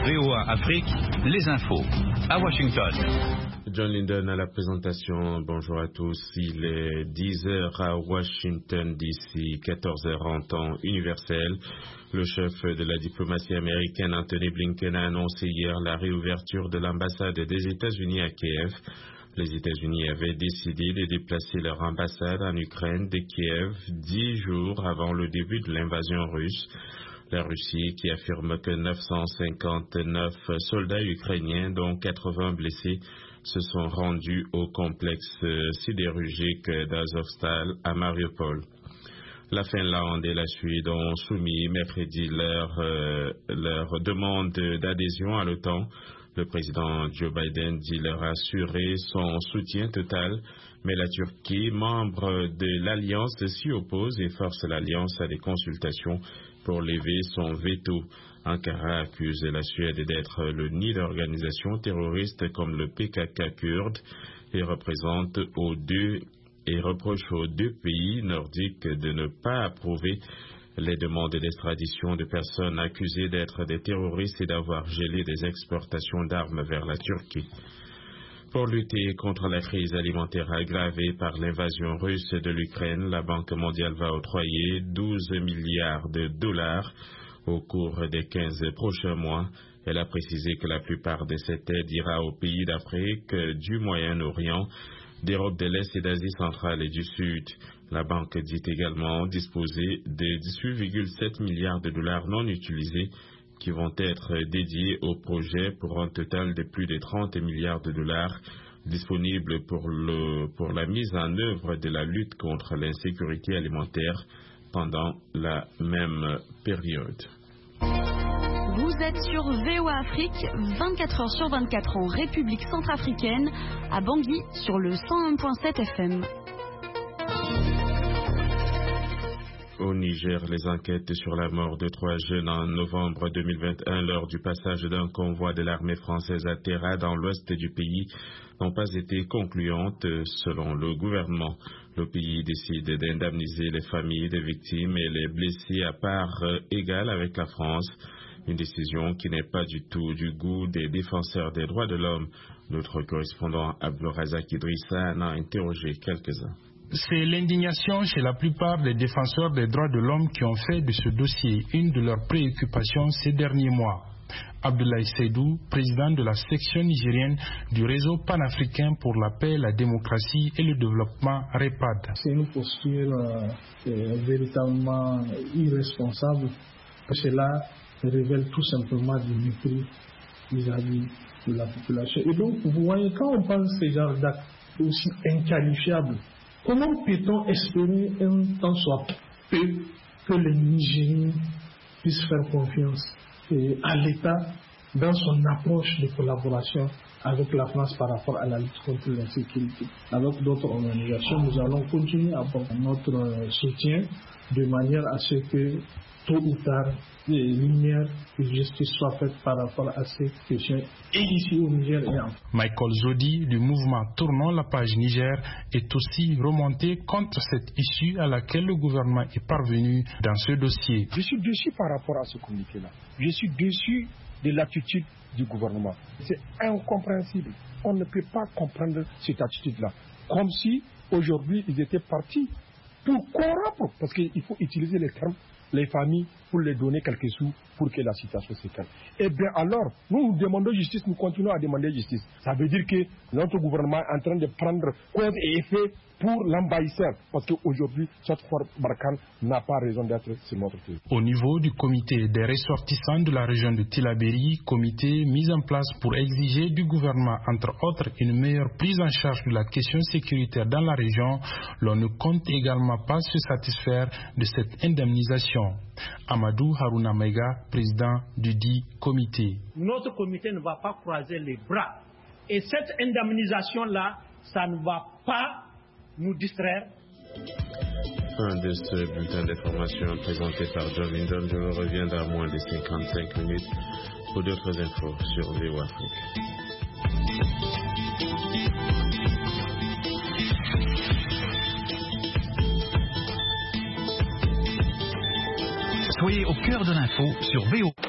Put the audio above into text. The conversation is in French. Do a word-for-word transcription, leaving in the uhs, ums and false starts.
V O A Afrique, les infos. À Washington. John Linden à la présentation. Bonjour à tous. Il est dix heures à Washington D C, quatorze heures en temps universel. Le chef de la diplomatie américaine, Anthony Blinken, a annoncé hier la réouverture de l'ambassade des États-Unis à Kiev. Les États-Unis avaient décidé de déplacer leur ambassade en Ukraine de Kiev dix jours avant le début de l'invasion russe. La Russie qui affirme que neuf cent cinquante-neuf soldats ukrainiens, dont quatre-vingts blessés, se sont rendus au complexe sidérurgique d'Azovstal à Mariupol. La Finlande et la Suède ont soumis mercredi leur, euh, leur demande d'adhésion à l'OTAN. Le président Joe Biden dit leur assurer son soutien total, mais la Turquie, membre de l'Alliance, s'y oppose et force l'Alliance à des consultations pour lever son veto. Ankara accuse la Suède d'être le nid d'organisations terroristes comme le P K K kurde et représente aux deux et reproche aux deux pays nordiques de ne pas approuver les demandes d'extradition de personnes accusées d'être des terroristes et d'avoir gelé des exportations d'armes vers la Turquie. Pour lutter contre la crise alimentaire aggravée par l'invasion russe de l'Ukraine, la Banque mondiale va octroyer douze milliards de dollars au cours des quinze prochains mois. Elle a précisé que la plupart de cette aide ira aux pays d'Afrique, du Moyen-Orient, d'Europe de l'Est et d'Asie centrale et du Sud. La banque dit également disposer de dix-huit virgule sept milliards de dollars non utilisés qui vont être dédiés au projet pour un total de plus de trente milliards de dollars disponibles pour, le, pour la mise en œuvre de la lutte contre l'insécurité alimentaire pendant la même période. Vous êtes sur V O A Afrique, vingt-quatre heures sur vingt-quatre en République centrafricaine, à Bangui sur le cent un virgule sept F M. Au Niger, les enquêtes sur la mort de trois jeunes en novembre deux mille vingt et un lors du passage d'un convoi de l'armée française à Terra dans l'ouest du pays n'ont pas été concluantes selon le gouvernement. Le pays décide d'indemniser les familles des victimes et les blessés à part égale avec la France. Une décision qui n'est pas du tout du goût des défenseurs des droits de l'homme. Notre correspondant Abdelrazak Idrissa en a interrogé quelques-uns. C'est l'indignation chez la plupart des défenseurs des droits de l'homme qui ont fait de ce dossier une de leurs préoccupations ces derniers mois. Abdoulaye Seydou, président de la section nigérienne du réseau panafricain pour la paix, la démocratie et le développement REPAD. C'est une posture euh, euh, véritablement irresponsable. Cela révèle tout simplement du mépris vis-à-vis de la population. Et donc, vous voyez, quand on pense de ce genre d'actes aussi inqualifiables, comment peut-on espérer un tant soit peu que les Nigériens puissent faire confiance à l'État dans son approche de collaboration avec la France par rapport à la lutte contre l'insécurité? Avec d'autres organisations, nous allons continuer à apporter notre soutien de manière à ce que tôt ou tard, les lumières de justice soient faites par rapport à ces questions et ici au Niger et en France. Michael Zodi du mouvement Tournons la page Niger est aussi remonté contre cette issue à laquelle le gouvernement est parvenu dans ce dossier. Je suis déçu par rapport à ce communiqué-là. Je suis déçu de l'attitude du gouvernement. C'est incompréhensible. On ne peut pas comprendre cette attitude-là. Comme si aujourd'hui ils étaient partis pour corrompre, parce qu'il faut utiliser les termes, les familles, pour les donner quelques sous pour que la situation se calme. Eh bien alors, nous, nous demandons justice, nous continuons à demander justice. Ça veut dire que notre gouvernement est en train de prendre cause et effet pour l'envahisseur, parce qu'aujourd'hui, cette force Barkhane n'a pas raison d'être sur notre pays. Au niveau du comité des ressortissants de la région de Tillabéri, comité mis en place pour exiger du gouvernement, entre autres, une meilleure prise en charge de la question sécuritaire dans la région, l'on ne compte également pas se satisfaire de cette indemnisation. Amadou Harouna Mega, président du dit comité. Notre comité ne va pas croiser les bras. Et cette indemnisation-là, ça ne va pas nous distraire. Fin de ce bulletin d'information présenté par John Linden. Je reviens dans moins de cinquante-cinq minutes pour d'autres infos sur V O A Afrique. Soyez au cœur de l'info sur V O A.